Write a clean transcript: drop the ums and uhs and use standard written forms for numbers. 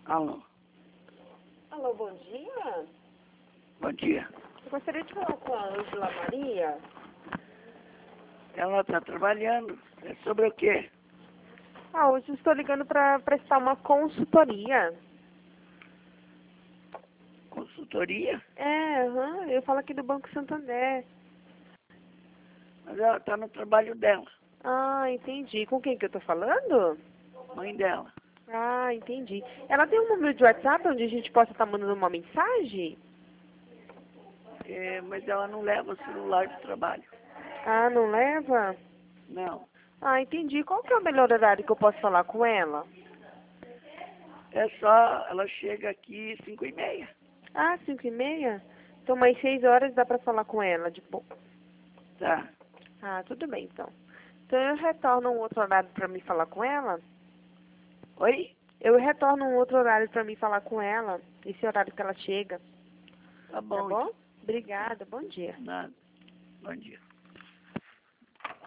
Alô, Alô, bom dia. bom dia. Eu gostaria de falar com a Ângela Maria. Ela está trabalhando. É sobre o quê? Hoje eu estou ligando para prestar uma consultoria. Consultoria? Eu falo aqui do Banco Santander. Mas ela está no trabalho dela, Entendi. Com quem que eu tô falando? mãe dela. Entendi. Ela tem um número de WhatsApp onde a gente possa estar mandando uma mensagem? Mas ela não leva o celular do trabalho. Não leva? Não. Entendi. Qual que é o melhor horário que eu posso falar com ela? É só, ela chega aqui 5h30. 5h30? Então, mais 6 horas dá para falar com ela, de boa. Tá. Tudo bem, então. Então, eu retorno um outro horário para me falar com ela? Oi? Eu retorno um outro horário para me falar com ela, esse horário que ela chega. Tá Tá bom. bom? Obrigada, bom dia. Nada. Bom dia.